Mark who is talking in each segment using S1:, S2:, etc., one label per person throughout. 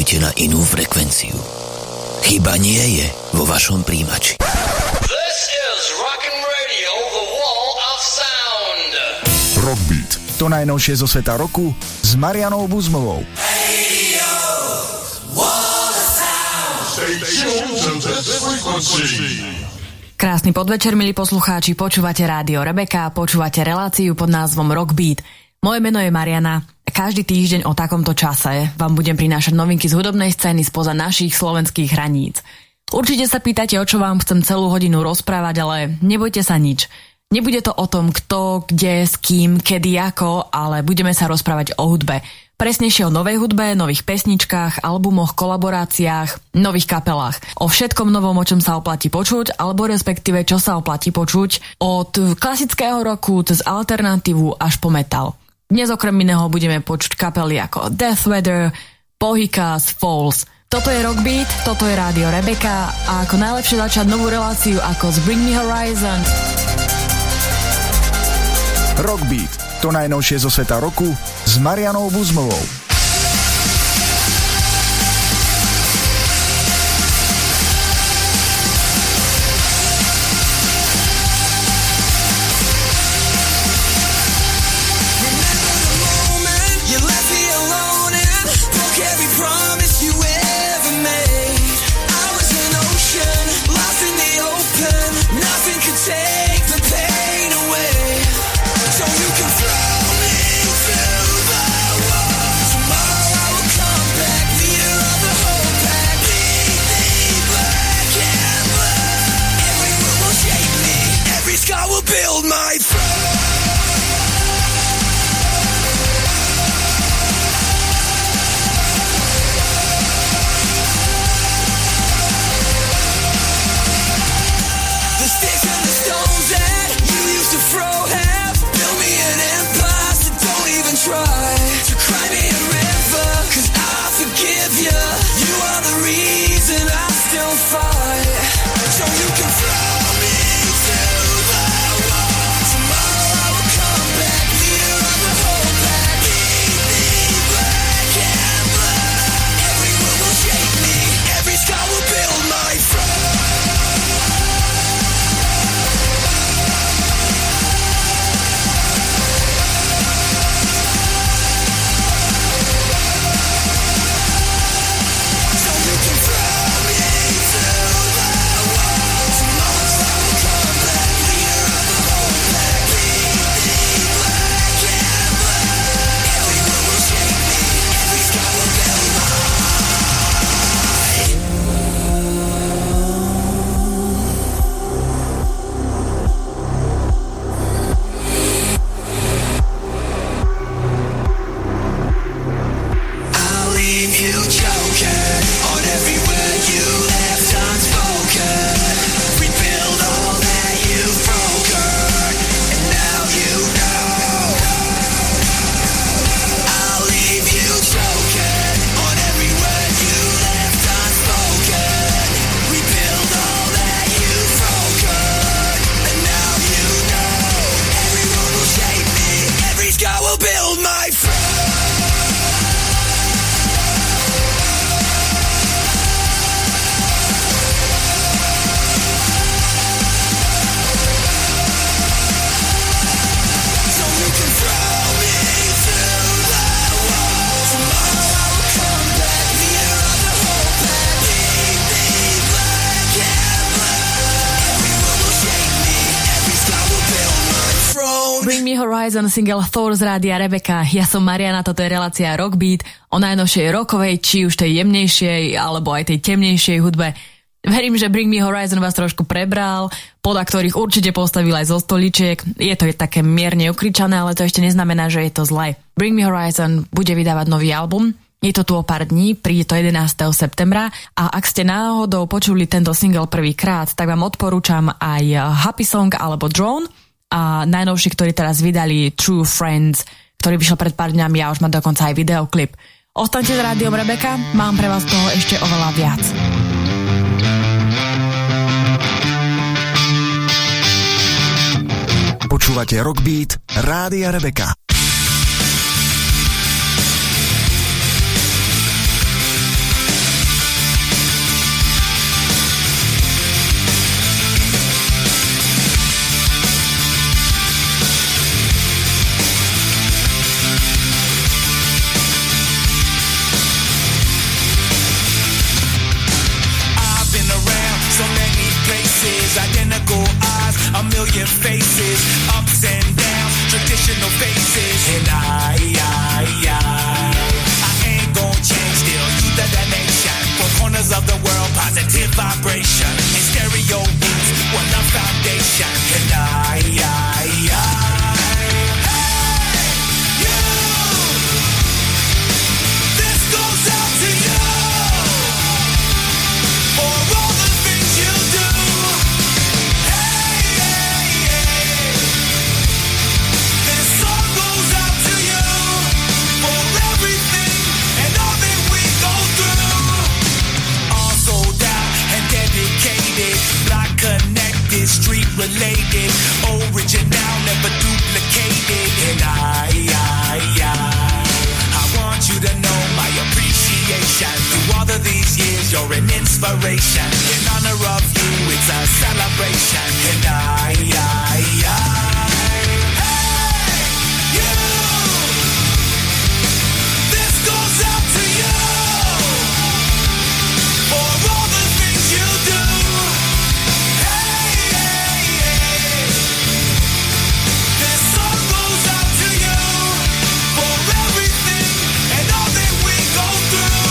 S1: Prepojte na inú frekvenciu. Chyba nie je vo vašom príjimači.
S2: This is Rockin' Radio, the wall of sound.
S3: Rockbeat, to najnovšie zo sveta roku s Marianou Buzmovou.
S4: Radio, wall of sound. Stay tuned to this frequency.
S5: Krásny podvečer, milí poslucháči, počúvate Rádio Rebeka, počúvate reláciu pod názvom Rockbeat. Moje meno je Mariana. Každý týždeň o takomto čase vám budem prinášať novinky z hudobnej scény spoza našich slovenských hraníc. Určite sa pýtate, o čo vám chcem celú hodinu rozprávať, ale nebojte sa nič. Nebude to o tom, kto, kde, s kým, kedy, ako, ale budeme sa rozprávať o hudbe. Presnejšie o novej hudbe, nových pesničkách, albumoch, kolaboráciách, nových kapelách. O všetkom novom, o čom sa oplatí počuť, alebo respektíve čo sa oplatí počuť od klasického roku cez alternatívu až po metal. Dnes okrem iného budeme počuť kapely ako Death Weather, Pohicas, Falls. Toto je Rockbeat, toto je Rádio Rebeka a ako najlepšie začať novú reláciu ako z Bring Me Horizon.
S3: Rockbeat, to najnovšie zo sveta roku s Marianou Buzmovou.
S4: Build my throne. The sticks and the stones that you used to throw have built me an empire, so don't even try to cry me a river, 'cause I forgive you. You are the reason I still fight. So you can throw me to the
S5: Bring Me Horizon, single Thor z Rádia Rebeka. Ja som Mariana, toto je relácia Rockbeat o najnovšej rockovej, či už tej jemnejšej, alebo aj tej temnejšej hudbe. Verím, že Bring Me Horizon vás trošku prebral, podľa ktorých určite postavil aj zo stoličiek. Je to také mierne ukričané, ale to ešte neznamená, že je to zlé. Bring Me Horizon bude vydávať nový album. Je to tu o pár dní, príde to 11. septembra a ak ste náhodou počuli tento single prvýkrát, tak vám odporúčam aj Happy Song alebo Drone a najnovší, ktorý teraz vydali True Friends, ktorý vyšiel pred pár dňami a už má dokonca aj videoklip. Ostaňte s Rádiom Rebeka, mám pre vás toho ešte oveľa viac.
S3: Počúvate Rockbeat Rádia Rebeka.
S6: places, identical eyes, a million faces, ups and downs, traditional faces. And I ain't gon' change, still youth of the nation. Four corners of the world, positive vibration. And stereo beats, one love foundation. And hey, you, this goes out to you. For all the things you do. Hey, this song goes out to you. For everything and all that we go through. All sold out and dedicated. Block connected, street related. Original, never duplicated. And I want you to know my appreciation. Through all of these years, you're an inspiration. In honor of you, it's a celebration. And hey, you, this goes out to you. For all the things you do. Hey, this song goes out to you. For everything and all that we go through.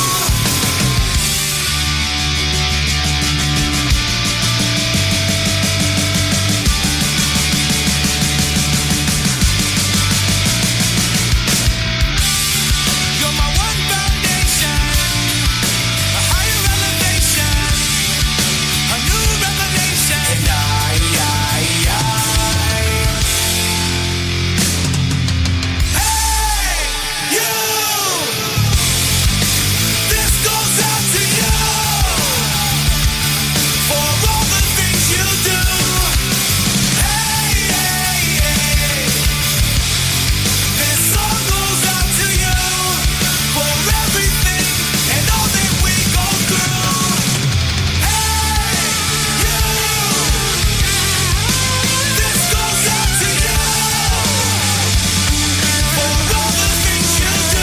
S6: You're my one foundation, a higher elevation, a new revelation. And hey, you, this goes out to you. For all the things you do. Hey, this song goes out to you. For everything and all that we go through. Hey, you, this goes out to you. For all the things you do.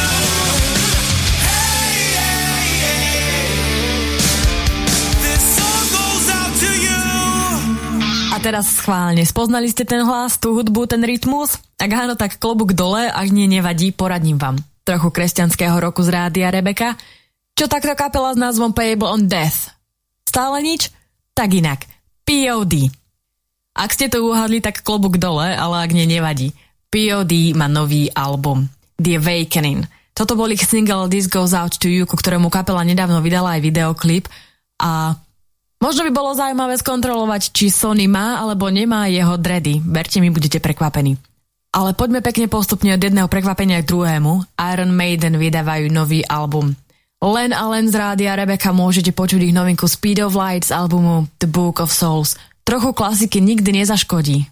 S6: Hey, this song goes out to you.
S5: A teraz schválne, spoznali ste ten hlas, tú hudbu, ten rytmus? Ak áno, tak klobúk dole, ak nie, nevadí, poradím vám. Trochu kresťanského roku z rádia Rebeka. Čo takto kapela s názvom Payable on Death? Stále nič? Tak inak. POD. Ak ste to uhadli, tak klobúk dole, ale ak nie, nevadí. POD má nový album The Awakening. Toto bol ich single This Goes Out to You, ku ktorému kapela nedávno vydala aj videoklip a možno by bolo zaujímavé skontrolovať, či Sony má alebo nemá jeho dready. Verte mi, budete prekvapení. Ale poďme pekne postupne od jedného prekvapenia k druhému. Iron Maiden vydávajú nový album. Len a len z rádia Rebeka môžete počuť ich novinku Speed of Light z albumu The Book of Souls. Trochu klasiky nikdy nezaškodí.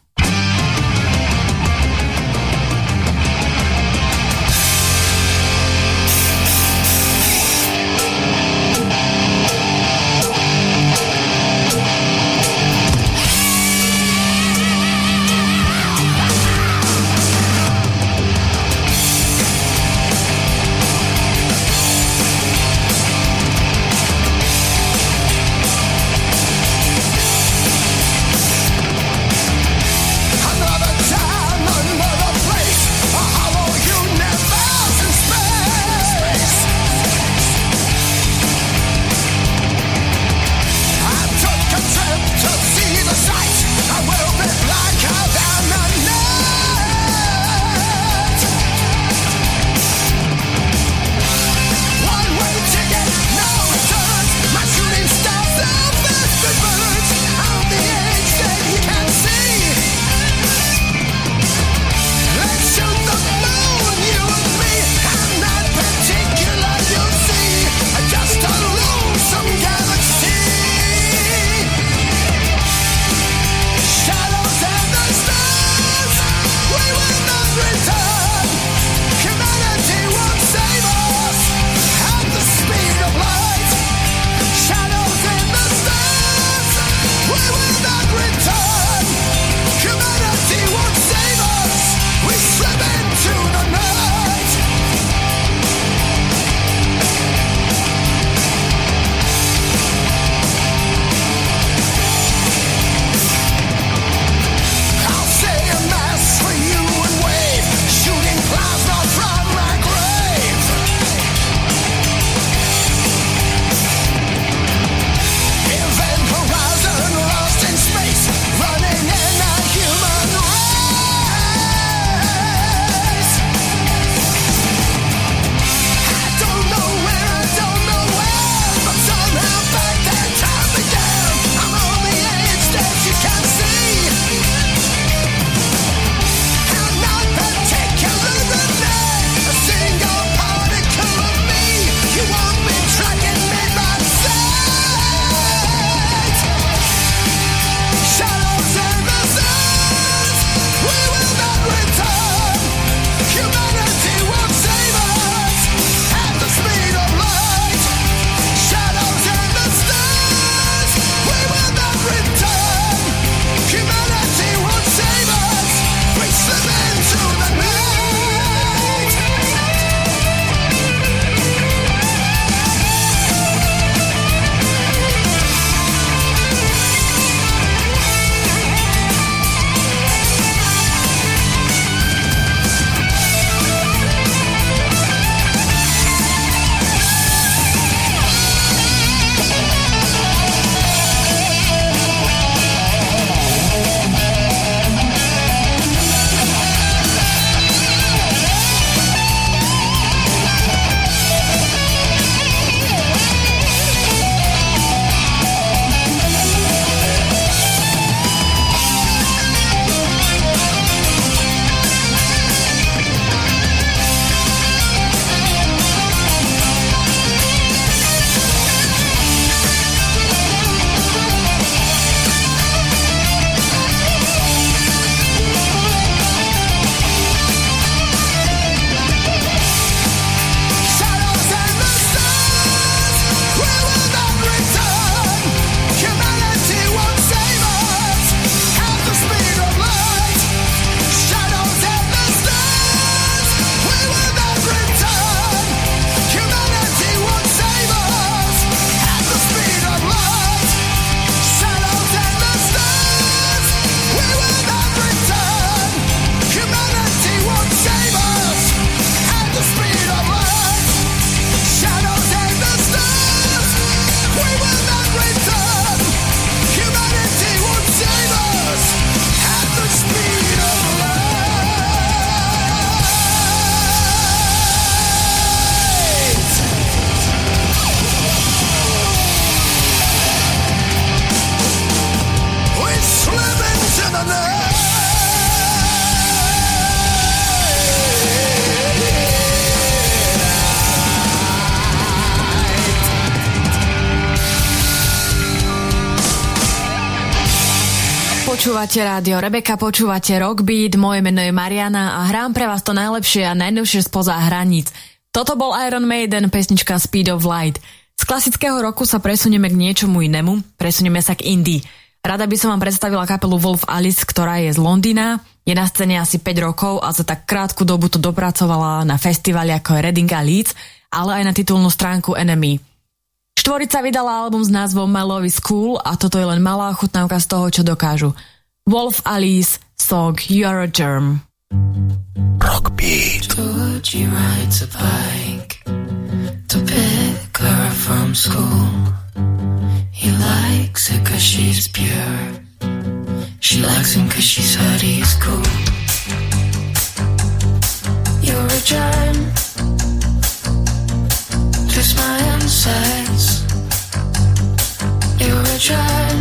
S6: Hey,
S5: Počúvate rádio Rebeka, počúvate Rockbeat, moje meno je Mariana a hrám pre vás to najlepšie a najnovšie spoza hraníc. Toto bol Iron Maiden, pesnička Speed of Light. Z klasického roku sa presunieme k niečomu inému, presunieme sa k indie. Rada by som vám predstavila kapelu Wolf Alice, ktorá je z Londýna, je na scéne asi 5 rokov a za tak krátku dobu to dopracovala na festivali ako je Reading a Leeds, ale aj na titulnú stránku Enemy. Štvorica vydala album s názvom My Love is Cool a toto je len malá chutnávka z toho, čo dokážu. Wolf Alice, song You Are a Germ.
S1: Rockbeat.
S7: Georgie rides a bike to pick her up from school. He likes it cause she's pure. She likes him cause she's heard he's cool. You're a germ. Twist my insides. You're a germ.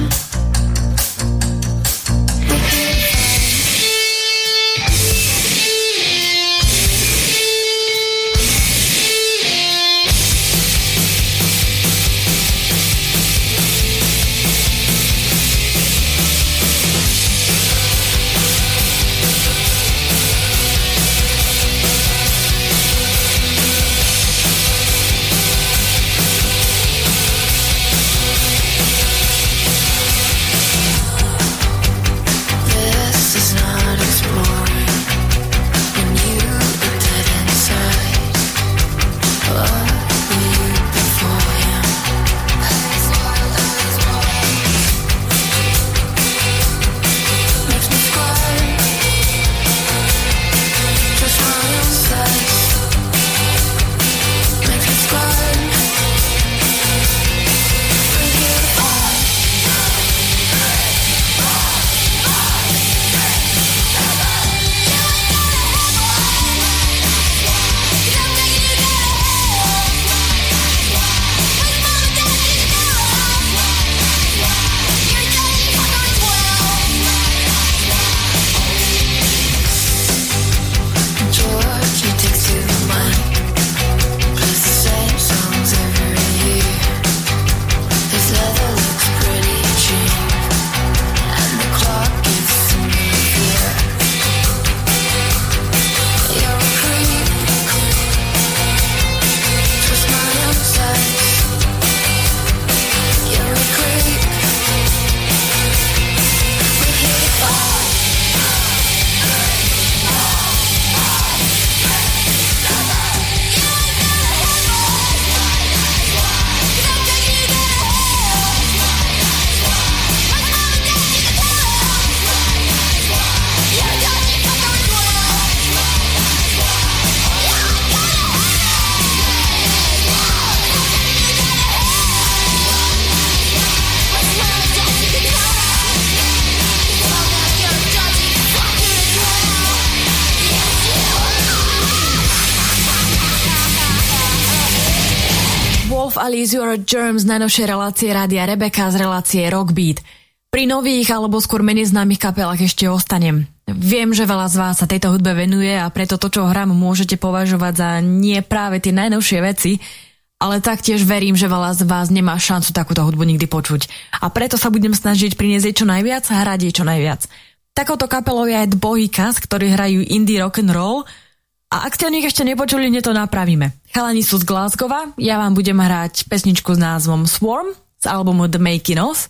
S5: Alice, You Are a Germ z najnovšej relácie Rádia Rebeka z relácie Rockbeat. Pri nových alebo skôr menej známych kapelách ešte ostanem. Viem, že veľa z vás sa tejto hudbe venuje a preto to, čo hrám, môžete považovať za nie práve tie najnovšie veci, ale taktiež verím, že veľa z vás nemá šancu takúto hudbu nikdy počuť. A preto sa budem snažiť priniesť jej čo najviac a hrať jej čo najviac. Takouto kapelou je aj The Bohicas, ktorí hrajú indie rock and roll. A ak ste o nich ešte nepočuli, to napravíme. Chalani sú z Glasgowa, ja vám budem hrať pesničku s názvom Swarm z albumu The Making Of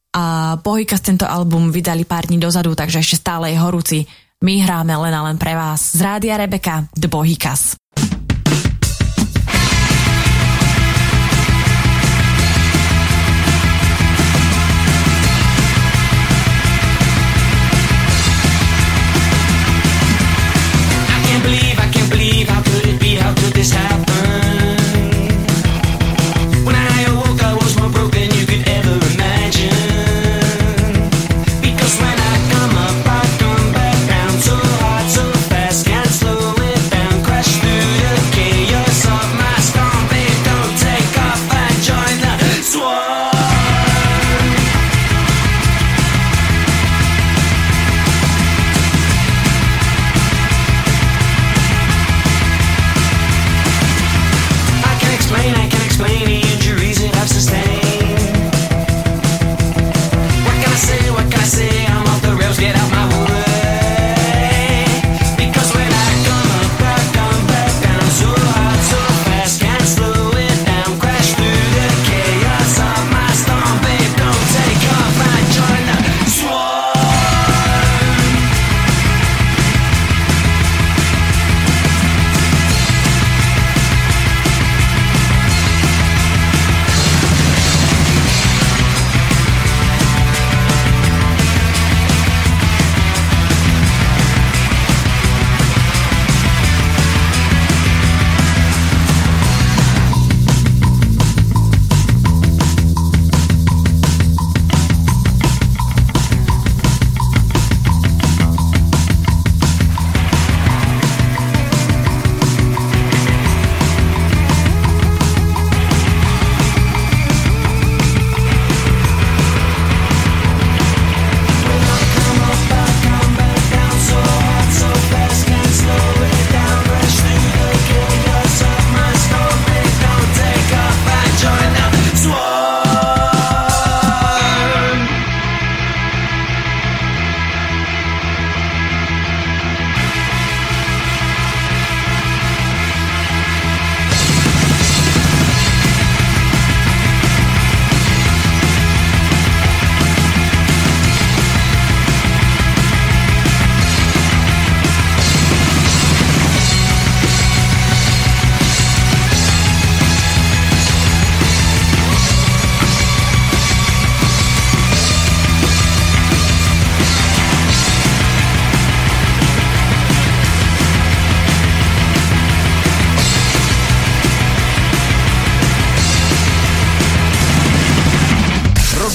S5: a Bohicas tento album vydali pár dní dozadu, takže ešte stále je horúci. My hráme len a len pre vás z Rádia Rebeka The Bohicas.
S8: How could it be? How could this happen? When I awoke, I was more broken you could ever imagine. Because when I come up, I come back down so hard, so fast, can't slow it down, crash through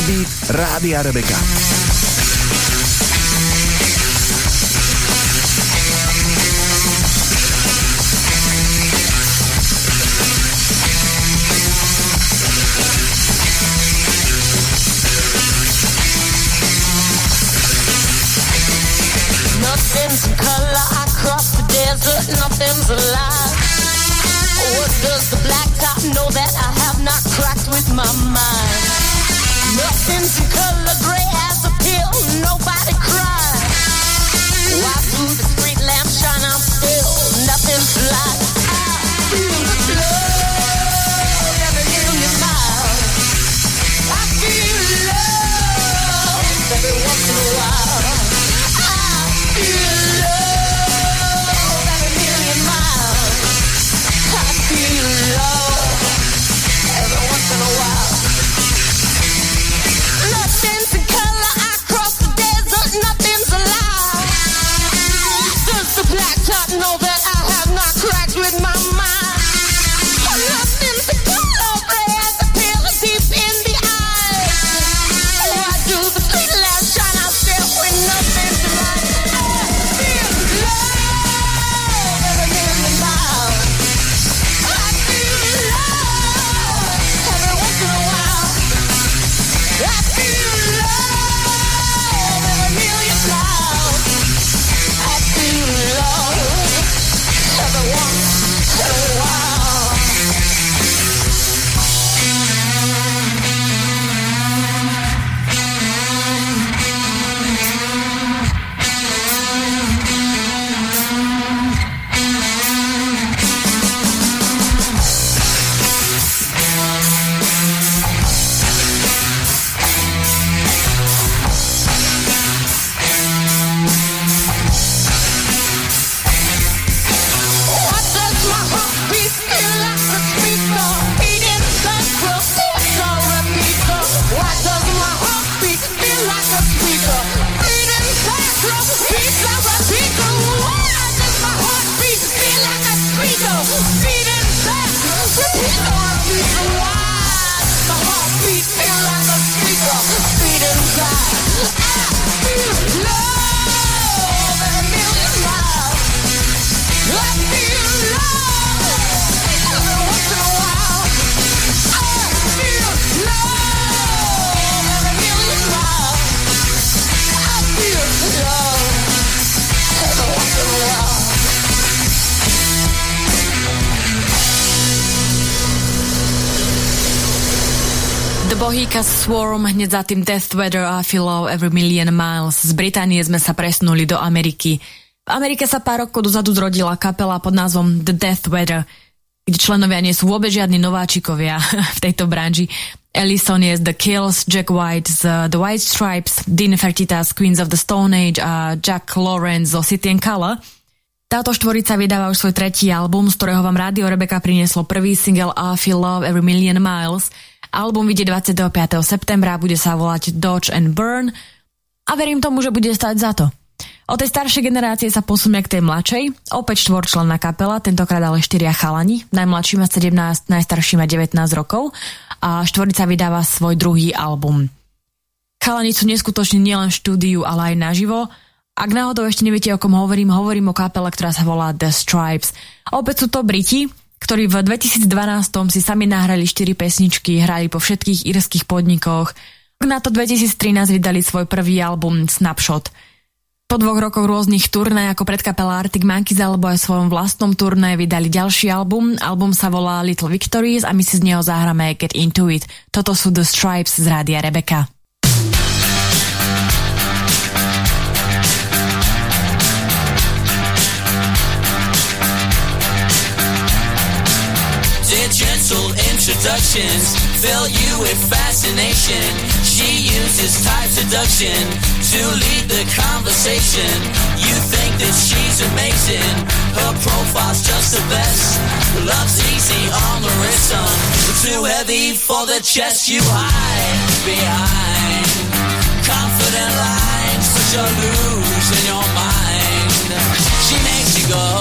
S3: Rockbeat Rádia Rebeka.
S9: Nothing's in color, I cross the desert, nothing's alive. What does the black top know that I have not cracked with my mind? Nothing's in color, gray as a pill, nobody cries. Why through the street lamp shine, I'm still, nothing's light. I feel the love every million miles. I feel love every once in a while. Know that I have not cracked with my mind. Nothing's the color as a pill deep in the eyes. Why do the street lamps shine out still with nothing's light? I feel love every million miles. I feel love every once in a while. I feel love every million miles. I feel love.
S5: Bohíka Swarm, hneď za tým Death Weather a Feel Love Every Million Miles. Z Británie sme sa presunuli do Ameriky. V Amerike sa pár rokov dozadu zrodila kapela pod názvom The Death Weather, kde členovia nie sú vôbec žiadni nováčikovia v tejto branži. Ellison je z The Kills, Jack White z The White Stripes, Dean Fertitta z Queens of the Stone Age a Jack Lawrence zo City and Colour. Táto štvorica vydáva už svoj tretí album, z ktorého vám Rádio Rebeka prinieslo prvý single I Feel Love Every Million Miles. Album vyjde 25. septembra, bude sa volať Dodge and Burn a verím tomu, že bude stať za to. Od tej staršej generácie sa posunie k tej mladšej, opäť štvorčlenná kapela, tentokrát ale 4 chalani, najmladší má 17, najstarší má 19 rokov a štvorica vydáva svoj druhý album. Chalani sú neskutočne nielen v štúdiu, ale aj naživo. Ak náhodou ešte neviete, o kom hovorím o kapele, ktorá sa volá The Stripes. Opäť sú to Briti, ktorí v 2012 si sami nahrali 4 pesničky, hrali po všetkých írskych podnikoch. Na to 2013 vydali svoj prvý album Snapshot. Po 2 rokoch rôznych turné ako predkapela Arctic Monkeys alebo aj svojom vlastnom turné vydali ďalší album. Album sa volá Little Victories a my si z neho zahráme Get Into It. Toto sú The Stripes z Rádia Rebeka.
S8: Gentle introductions fill you with fascination. She uses type seduction to lead the conversation. You think that she's amazing, her profile's just the best. Love's easy on the wrist, too heavy for the chest. You hide behind confident lines, but you're losing your mind. She makes you go.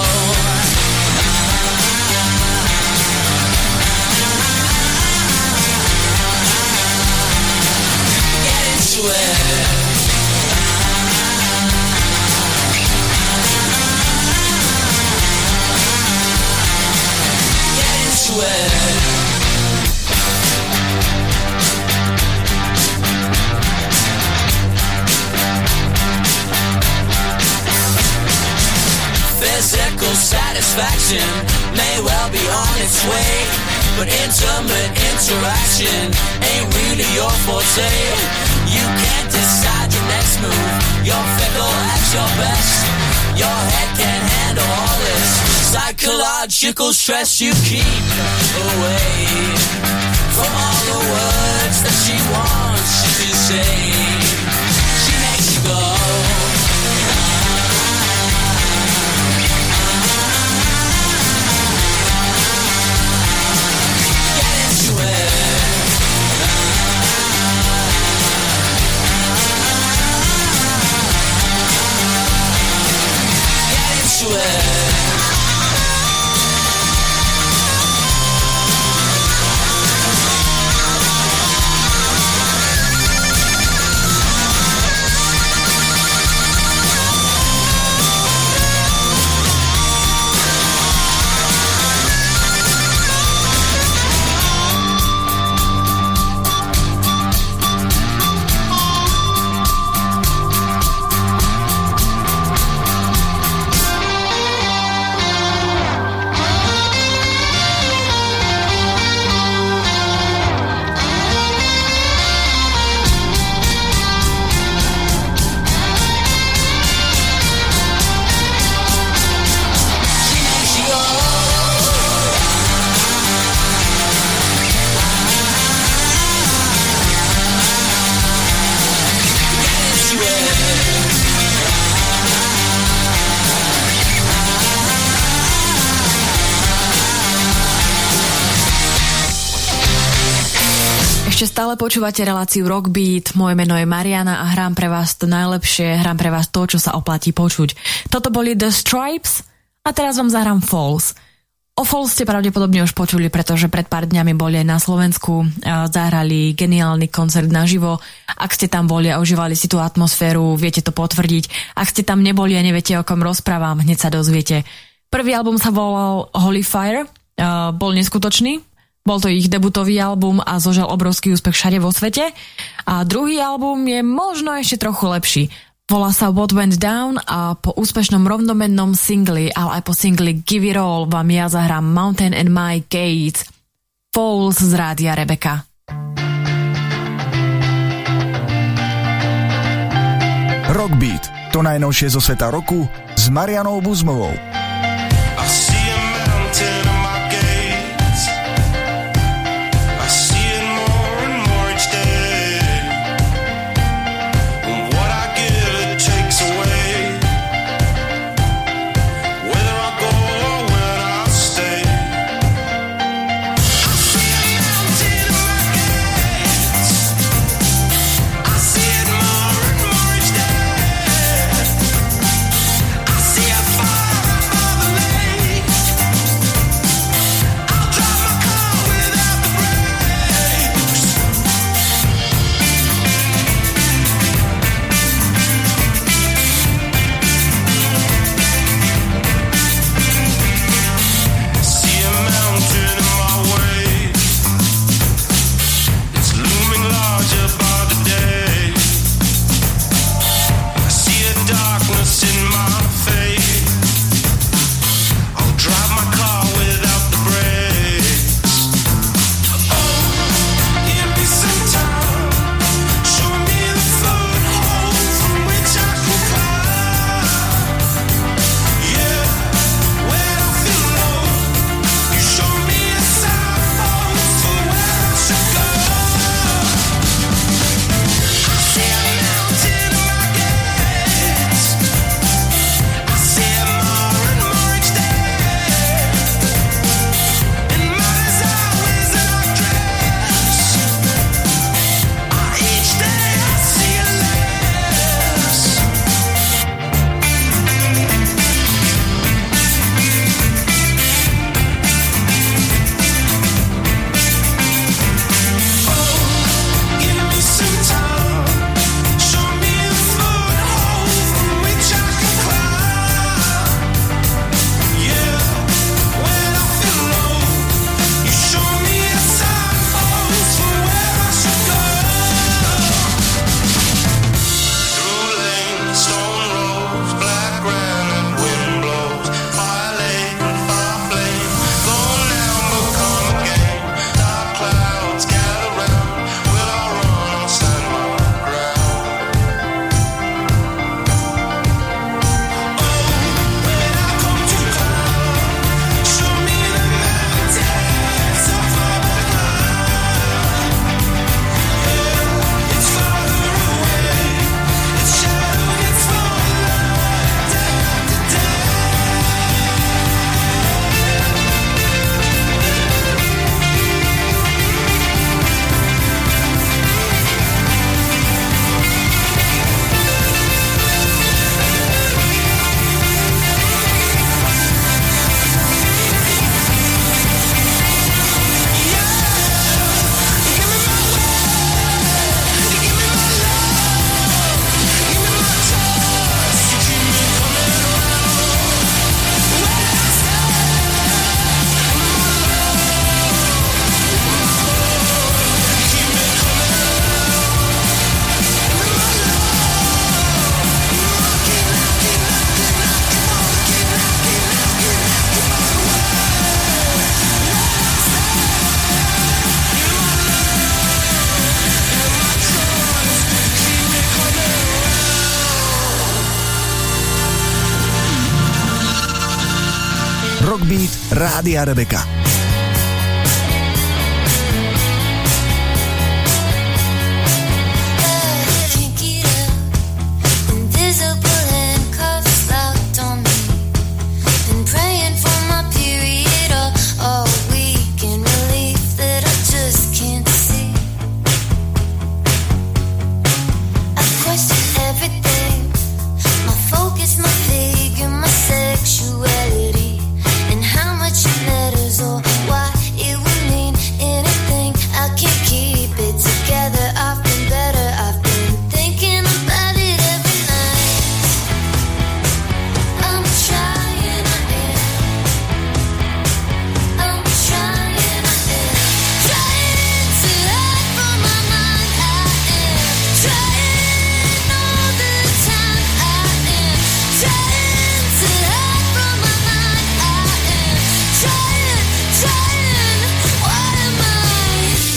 S8: satisfaction may well be on its way, but intimate interaction ain't really your forte. You can't decide your next move, you're fickle at your best. Your head can't handle all this psychological stress. You keep away from all the words that she wants you to say. She makes you go. Get into it. Get into it.
S5: Ešte stále počúvate reláciu Rockbeat, moje meno je Mariana a hrám pre vás to najlepšie, hrám pre vás to, čo sa oplatí počuť. Toto boli The Stripes a teraz vám zahrám Falls. O Falls ste pravdepodobne už počuli, pretože pred pár dňami boli aj na Slovensku, zahrali geniálny koncert naživo. Ak ste tam boli a užívali si tú atmosféru, viete to potvrdiť. Ak ste tam neboli a neviete, o kom rozprávam, hneď sa dozviete. Prvý album sa volal Holy Fire, bol neskutočný. Bol to ich debutový album a zožal obrovský úspech všade vo svete. A druhý album je možno ešte trochu lepší. Volá sa What Went Down a po úspešnom rovnomennom singli, ale aj po singli Give It All vám ja zahrám Mountain and My Gates. Falls z rádia Rebeka.
S3: Rockbeat, to najnovšie zo sveta roku s Marianou Buzmovou.
S4: I see a fire
S3: Rádia Rebeka.
S10: Sexuality and how much it matters, or why it would mean anything. I can't keep it together. I've been better. I've been thinking about it every night. I'm trying, I am. I'm trying, I am. Trying to hide from my mind. I am trying all the time. I am trying to hide from my mind. I am trying. What am I?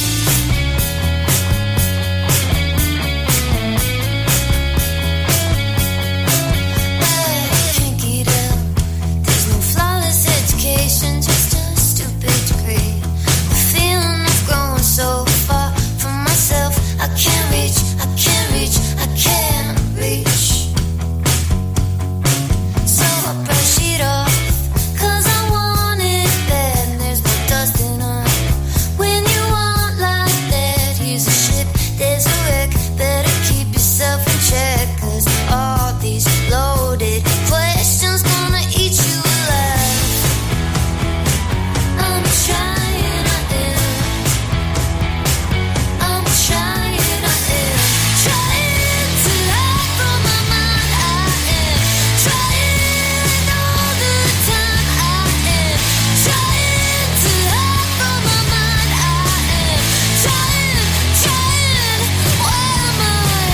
S10: I can't get out. There's no flawless education, just a stupid degree. The feeling of going so far from myself. I can't reach, I can't reach, I can't reach. So I brush it off, 'cause I want it bad. And there's no dusting on when you want like that. Here's a ship, there's a wreck. Better keep yourself in check, 'cause all these loaded questions gonna eat you alive. I'm trying, I am. I'm trying, I am. Trying to hide from my mind. I am trying all the time. I am trying to hide from my mind. I am trying. What am I?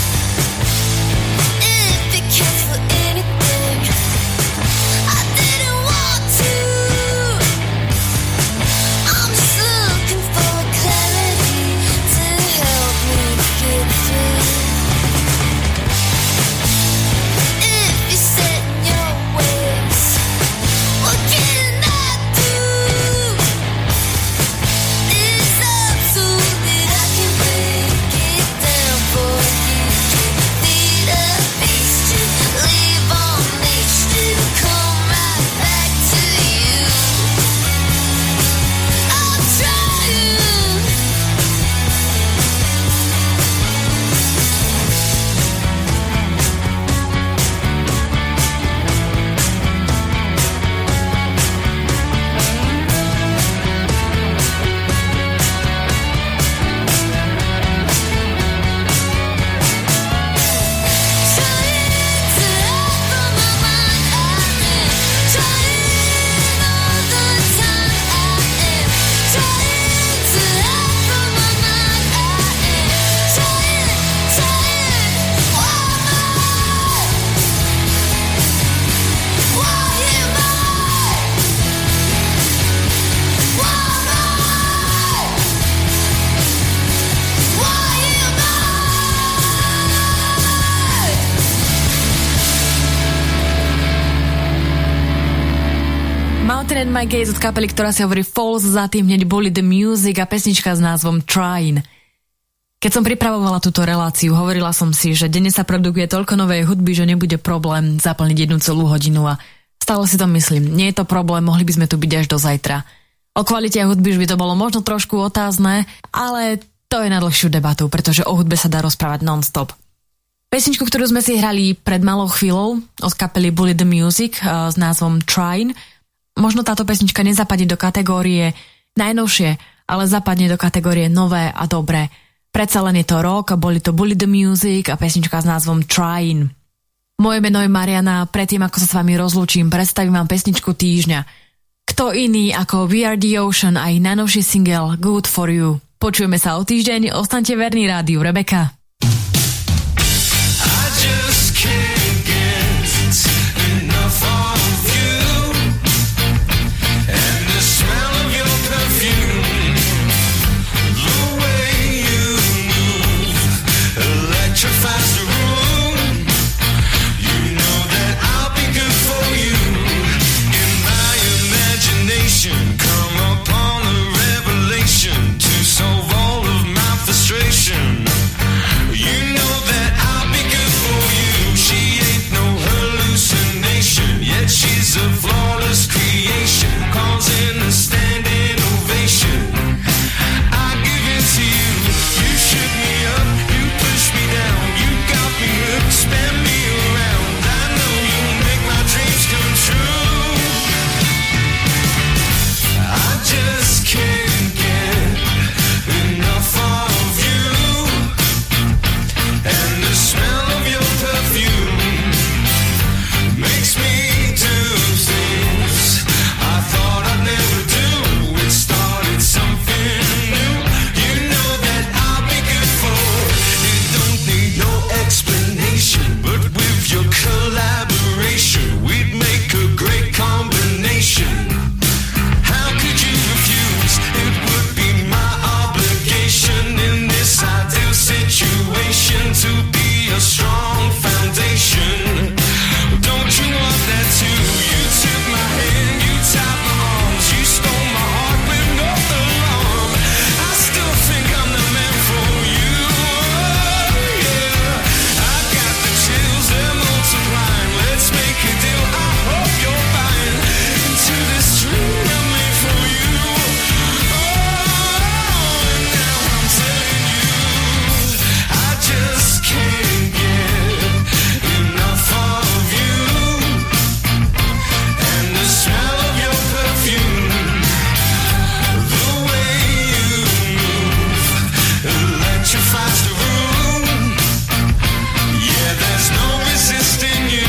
S10: If it counts for anything, I didn't want to. I'm just looking for clarity to help me get through. If you're set in your ways, what can I do? It's up so that I can break it down for you. Feed a beast, to leave on leash, to come right back to you. I'm trying.
S5: Mountain and My Gaze od kapely, ktorá si hovorí Falls, za tým hneď boli The Music a pesnička s názvom Trying. Keď som pripravovala túto reláciu, hovorila som si, že denne sa produkuje toľko novej hudby, že nebude problém zaplniť 1 celú hodinu a stále si to myslím. Nie je to problém, mohli by sme tu byť až do zajtra. O kvalite hudby by to bolo možno trošku otázne, ale to je na dlhšiu debatu, pretože o hudbe sa dá rozprávať non-stop. Pesničku, ktorú sme si hrali pred malou chvíľou od kapely Bully the Music s názvom Trying. Možno táto pesnička nezapadne do kategórie najnovšie, ale zapadne do kategórie nové a dobré. Predsa len je to rock, boli to Bully the Music a pesnička s názvom Trying. Moje meno je Mariana, predtým ako sa s vami rozlúčim, predstavím vám pesničku týždňa. Kto iný ako We Are The Ocean a ich najnovší single Good For You. Počujeme sa o týždeň, ostaňte verní rádiu Rebeka.
S6: Imagination You know that I'll be good for you. She ain't no hallucination, yet she's a flawless creation, causing a standing ovation. I give it to you. You shook me up, you pushed me down, you got me hooked, spin me around. I know you'll make my dreams come true. I just can't get enough of you, and the smell of your perfume makes me do things I thought I'd never do. It started something new. You know that I'll be good for. It don't need no explanation, but with your collaboration, we'd make a great combination. How could you refuse? It would be my obligation in this ideal situation to be a strong foundation. Don't you want that too? You took my hand, you tied my arms, you stole my heart with no alarm. I still think I'm the man for you. Oh, yeah. I got the chills, they're multiplying. Let's make a deal, I hope you're buying into this dream I made for you. Oh, and now I'm telling you, I just can't get enough of you, and the smell of your perfume, the way you move electrifies the room. Yeah, there's no resisting you.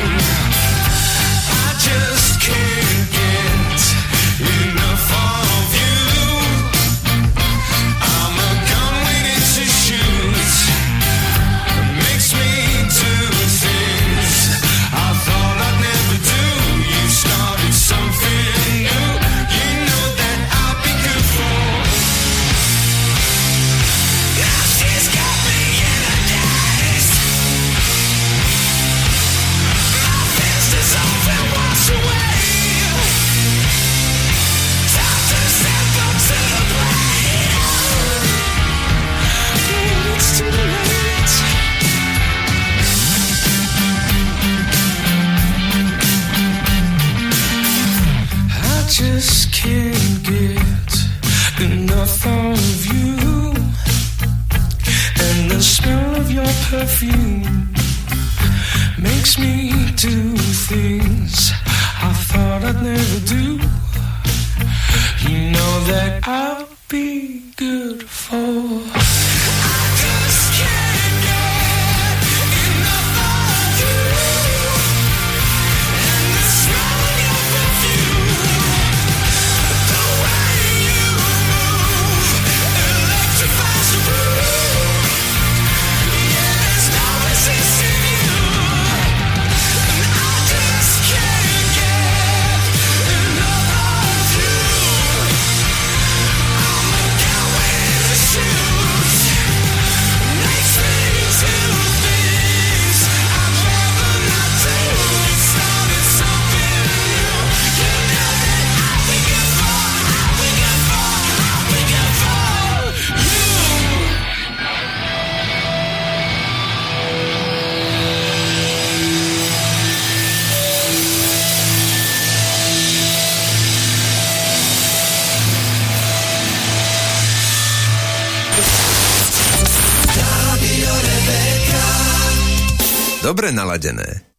S6: I just can't get enough of you. I'm a gun waiting to shoot. Makes me do things I thought I'd never do. You started something new. You know that I'll be good for. Now she's got me in a daze. My fears dissolve and wash away. Time to step up to the plate. It's too late. I just can't get enough of you, and the smell of your perfume makes me do things I thought I'd never do. You know that I'll be good for. I just can't get enough of you, and the smell of your perfume, the way you move electrifies the room. Yeah, there's no resisting you, and I just can't get enough of you. I'm a guy with the shoes, makes me do things I'd rather not do. It started something new. You know that I'll be good for, I'll be good for, I'll be good for you.
S11: Dobre naladené.